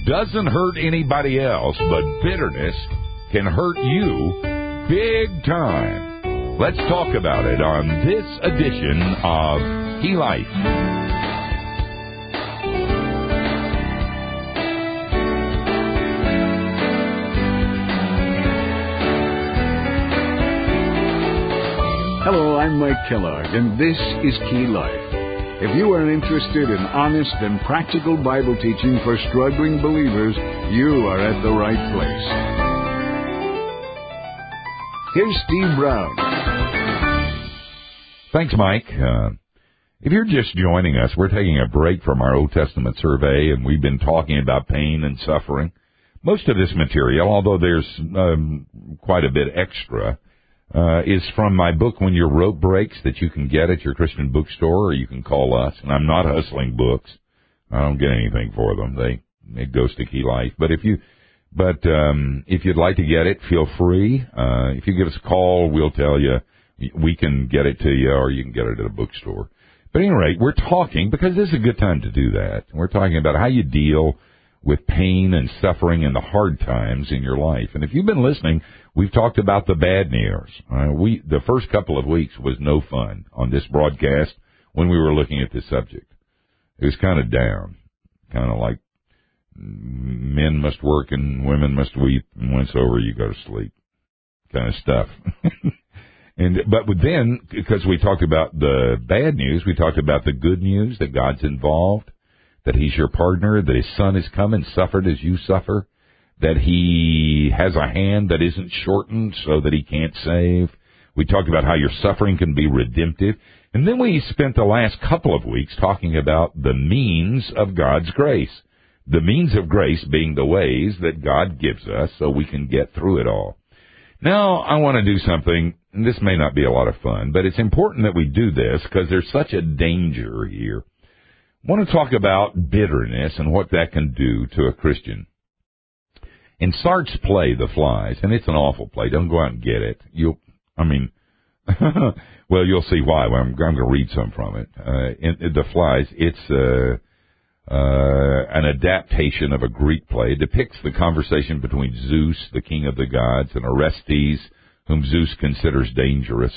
doesn't hurt anybody else, but bitterness can hurt you big time. Let's talk about it on this edition of Key Life. Hello, I'm Mike Kellogg, and this is Key Life. If you are interested in honest and practical Bible teaching for struggling believers, you are at the right place. Here's Steve Brown. Thanks, Mike. If you're just joining us, we're taking a break from our Old Testament survey, and we've been talking about pain and suffering. Most of this material, although there's quite a bit extra, is from my book, When Your Rope Breaks, that you can get at your Christian bookstore, or you can call us. And I'm not hustling books. I don't get anything for them. It goes to Key Life. But if you'd like to get it, feel free. If you give us a call, we'll tell you. We can get it to you, or you can get it at a bookstore. But at any rate, we're talking, because this is a good time to do that. We're talking about how you deal with pain and suffering and the hard times in your life. And if you've been listening, we've talked about the bad news. The first couple of weeks was no fun on this broadcast when we were looking at this subject. It was kind of down, kind of like men must work and women must weep, and when it's over, you go to sleep kind of stuff. But then, because we talked about the bad news, we talked about the good news, that God's involved, that He's your partner, that His Son has come and suffered as you suffer, that He has a hand that isn't shortened so that He can't save. We talked about how your suffering can be redemptive. And then we spent the last couple of weeks talking about the means of God's grace. The means of grace being the ways that God gives us so we can get through it all. Now, I want to do something, and this may not be a lot of fun, but it's important that we do this because there's such a danger here. I want to talk about bitterness and what that can do to a Christian. In Sartre's play, The Flies, and it's an awful play. Don't go out and get it. You'll see why. I'm going to read some from it. In The Flies, it's an adaptation of a Greek play. It depicts the conversation between Zeus, the king of the gods, and Orestes, whom Zeus considers dangerous.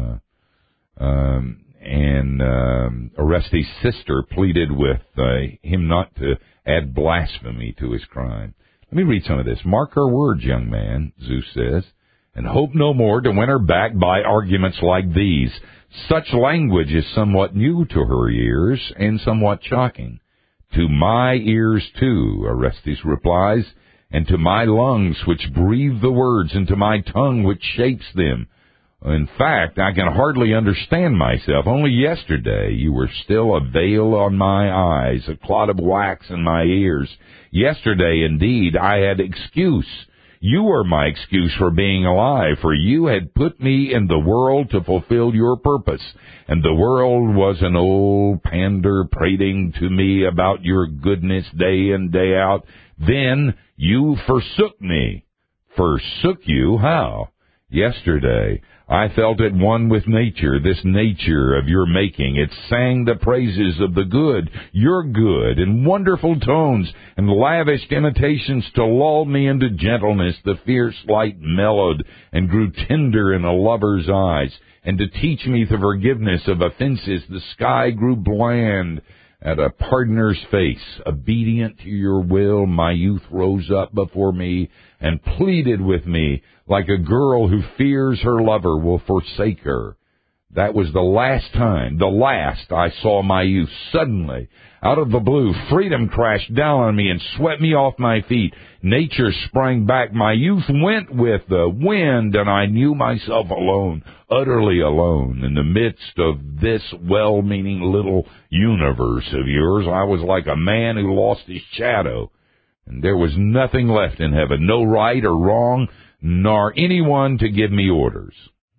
And Orestes' sister pleaded with him not to add blasphemy to his crime. Let me read some of this. Mark her words, young man, Zeus says, and hope no more to win her back by arguments like these. Such language is somewhat new to her ears and somewhat shocking. To my ears, too, Orestes replies, and to my lungs which breathe the words, and to my tongue which shapes them. In fact, I can hardly understand myself. Only yesterday you were still a veil on my eyes, a clot of wax in my ears. Yesterday, indeed, I had excuse. You were my excuse for being alive, for you had put me in the world to fulfill your purpose, and the world was an old pander prating to me about your goodness day in, day out. Then you forsook me. Forsook you? How? Yesterday I felt at one with nature, this nature of your making. It sang the praises of the good, your good, in wonderful tones, and lavished imitations to lull me into gentleness. The fierce light mellowed and grew tender in a lover's eyes, and to teach me the forgiveness of offenses, the sky grew bland at a pardoner's face. Obedient to your will, my youth rose up before me and pleaded with me like a girl who fears her lover will forsake her. That was the last I saw my youth. Suddenly, out of the blue, freedom crashed down on me and swept me off my feet. Nature sprang back. My youth went with the wind, and I knew myself alone, utterly alone. In the midst of this well-meaning little universe of yours, I was like a man who lost his shadow. And there was nothing left in heaven, no right or wrong, nor anyone to give me orders.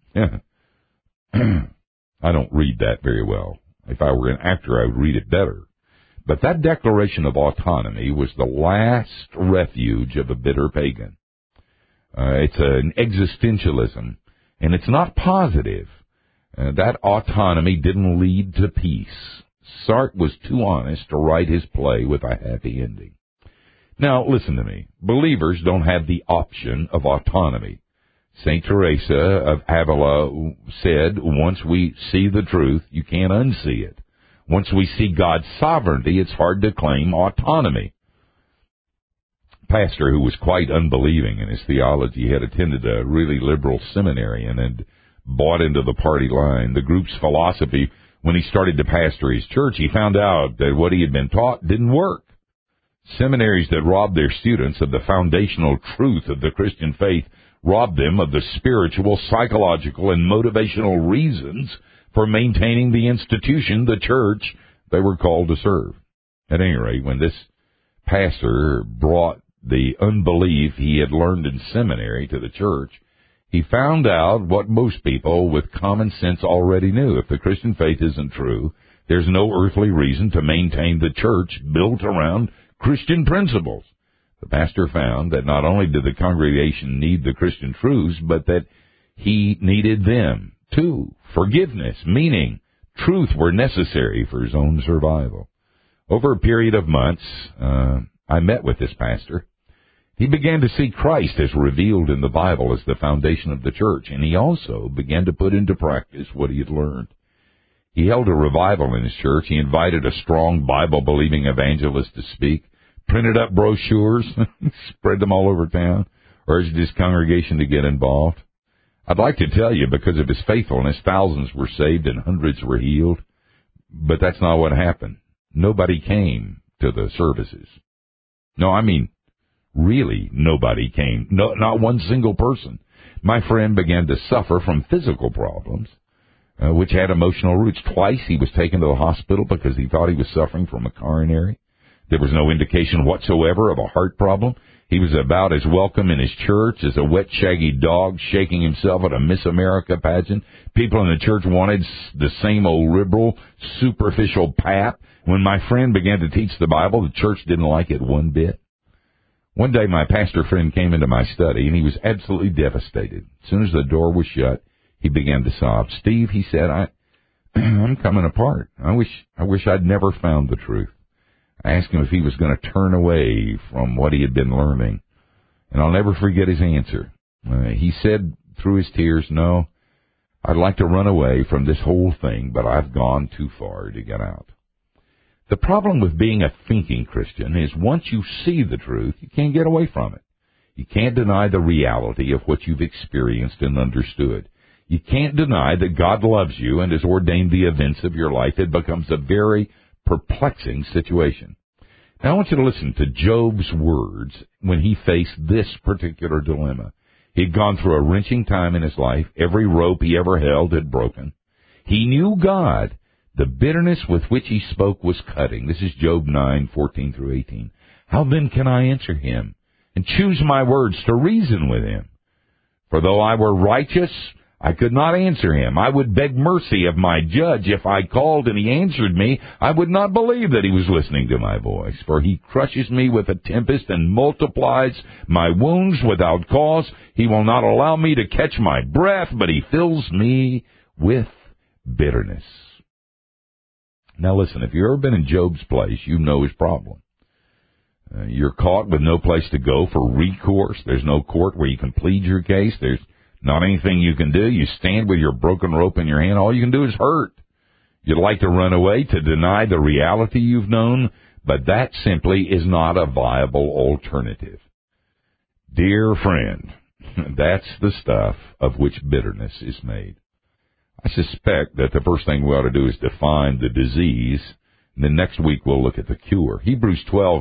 I don't read that very well. If I were an actor, I would read it better. But that declaration of autonomy was the last refuge of a bitter pagan. It's an existentialism, and it's not positive. That autonomy didn't lead to peace. Sartre was too honest to write his play with a happy ending. Now, listen to me. Believers don't have the option of autonomy. St. Teresa of Avila said, once we see the truth, you can't unsee it. Once we see God's sovereignty, it's hard to claim autonomy. Pastor who was quite unbelieving in his theology had attended a really liberal seminary and had bought into the party line, the group's philosophy. When he started to pastor his church, he found out that what he had been taught didn't work. Seminaries that robbed their students of the foundational truth of the Christian faith robbed them of the spiritual, psychological, and motivational reasons for maintaining the institution, the church, they were called to serve. At any rate, when this pastor brought the unbelief he had learned in seminary to the church, he found out what most people with common sense already knew. If the Christian faith isn't true, there's no earthly reason to maintain the church built around Christian principles. The pastor found that not only did the congregation need the Christian truths, but that he needed them too. Forgiveness, meaning, truth were necessary for his own survival. Over a period of months, I met with this pastor. He began to see Christ as revealed in the Bible as the foundation of the church, and he also began to put into practice what he had learned. He held a revival in his church. He invited a strong Bible-believing evangelist to speak, printed up brochures, spread them all over town, urged his congregation to get involved. I'd like to tell you, because of his faithfulness, thousands were saved and hundreds were healed, but that's not what happened. Nobody came to the services. No, I mean, really, nobody came. No, not one single person. My friend began to suffer from physical problems, which had emotional roots. Twice he was taken to the hospital because he thought he was suffering from a coronary. There was no indication whatsoever of a heart problem. He was about as welcome in his church as a wet, shaggy dog shaking himself at a Miss America pageant. People in the church wanted the same old liberal, superficial pap. When my friend began to teach the Bible, the church didn't like it one bit. One day my pastor friend came into my study, and he was absolutely devastated. As soon as the door was shut, he began to sob. Steve, he said, I'm coming apart. I wish I'd never found the truth. I asked him if he was going to turn away from what he had been learning, and I'll never forget his answer. He said through his tears, no, I'd like to run away from this whole thing, but I've gone too far to get out. The problem with being a thinking Christian is once you see the truth, you can't get away from it. You can't deny the reality of what you've experienced and understood. You can't deny that God loves you and has ordained the events of your life. It becomes a very perplexing situation. Now I want you to listen to Job's words when he faced this particular dilemma. He'd gone through a wrenching time in his life. Every rope he ever held had broken. He knew God. The bitterness with which he spoke was cutting. This is Job 9:14 through 18. How then can I answer him and choose my words to reason with him? For though I were righteous, I could not answer him. I would beg mercy of my judge. If I called and he answered me, I would not believe that he was listening to my voice. For he crushes me with a tempest and multiplies my wounds without cause. He will not allow me to catch my breath, but he fills me with bitterness. Now listen, if you've ever been in Job's place, you know his problem. You're caught with no place to go for recourse. There's no court where you can plead your case. There's not anything you can do. You stand with your broken rope in your hand. All you can do is hurt. You'd like to run away, to deny the reality you've known, but that simply is not a viable alternative. Dear friend, that's the stuff of which bitterness is made. I suspect that the first thing we ought to do is define the disease, and then next week we'll look at the cure. Hebrews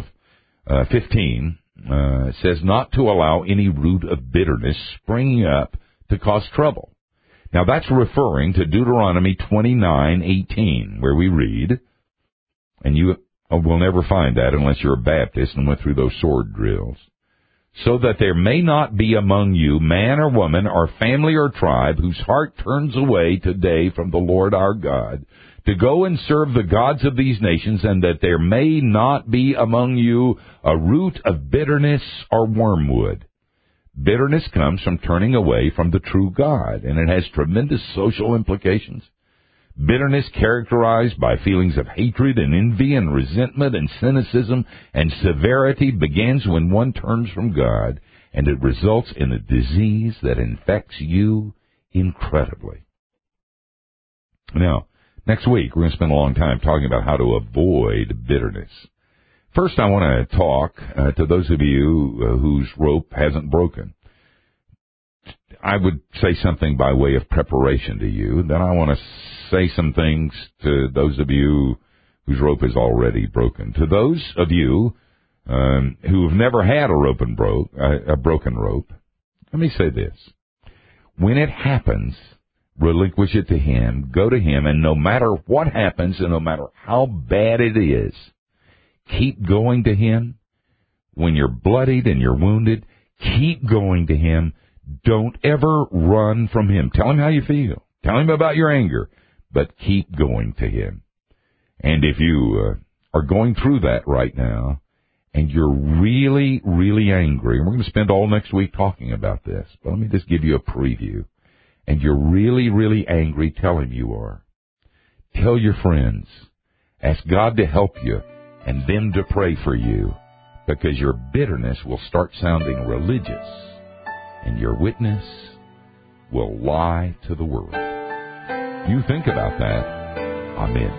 12:15 says not to allow any root of bitterness springing up to cause trouble. Now that's referring to Deuteronomy 29:18, where we read, and you will never find that unless you're a Baptist and went through those sword drills, so that there may not be among you man or woman or family or tribe whose heart turns away today from the Lord our God to go and serve the gods of these nations, and that there may not be among you a root of bitterness or wormwood. Bitterness comes from turning away from the true God, and it has tremendous social implications. Bitterness characterized by feelings of hatred and envy and resentment and cynicism and severity begins when one turns from God, and it results in a disease that infects you incredibly. Now, next week, we're going to spend a long time talking about how to avoid bitterness. First, I want to talk to those of you whose rope hasn't broken. I would say something by way of preparation to you. Then I want to say some things to those of you whose rope is already broken. To those of you who have never had a broken rope, let me say this. When it happens, relinquish it to Him, go to Him, and no matter what happens and no matter how bad it is, keep going to Him. When you're bloodied and you're wounded, keep going to Him. Don't ever run from Him. Tell Him how you feel. Tell Him about your anger, but keep going to Him. And if you are going through that right now, and you're really, really angry, and we're going to spend all next week talking about this, but let me just give you a preview. And you're really, really angry, tell Him you are. Tell your friends. Ask God to help you and them to pray for you, because your bitterness will start sounding religious, and your witness will lie to the world. You think about that. Amen.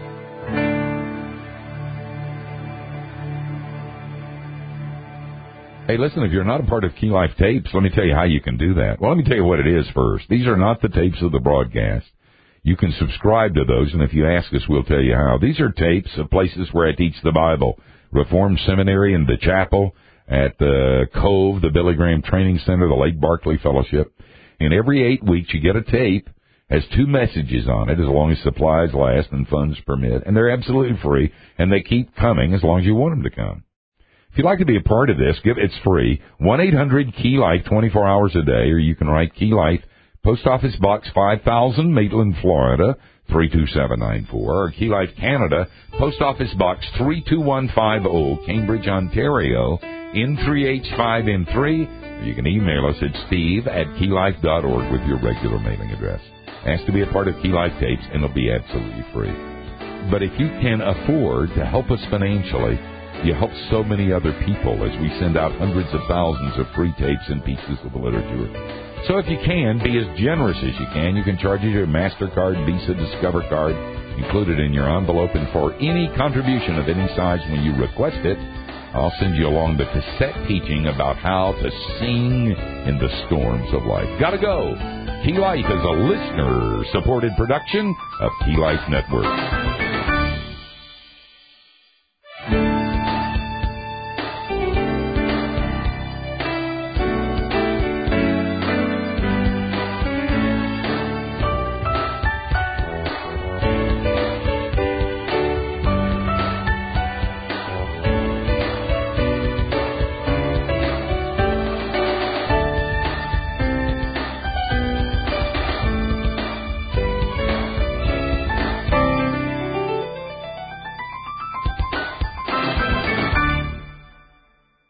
Hey, listen, if you're not a part of Key Life Tapes, let me tell you how you can do that. Well, let me tell you what it is first. These are not the tapes of the broadcast. You can subscribe to those, and if you ask us, we'll tell you how. These are tapes of places where I teach the Bible. Reformed Seminary and the Chapel, at the Cove, the Billy Graham Training Center, the Lake Barkley Fellowship. And every 8 weeks you get a tape, has 2 messages on it, as long as supplies last and funds permit. And they're absolutely free, and they keep coming as long as you want them to come. If you'd like to be a part of this, it's free. 1-800-KEY-LIFE, 24 hours a day, or you can write Key Life, Post Office Box 5000, Maitland, Florida, 32794, or Key Life Canada, Post Office Box 32150, Cambridge, Ontario, N3H5N3, or you can email us at steve@keylife.org with your regular mailing address. Ask to be a part of Key Life Tapes, and it'll be absolutely free. But if you can afford to help us financially, you help so many other people as we send out hundreds of thousands of free tapes and pieces of literature. So if you can, be as generous as you can. You can charge your MasterCard, Visa, Discover card included in your envelope. And for any contribution of any size when you request it, I'll send you along the cassette teaching about how to sing in the storms of life. Gotta go. Key Life is a listener-supported production of Key Life Network.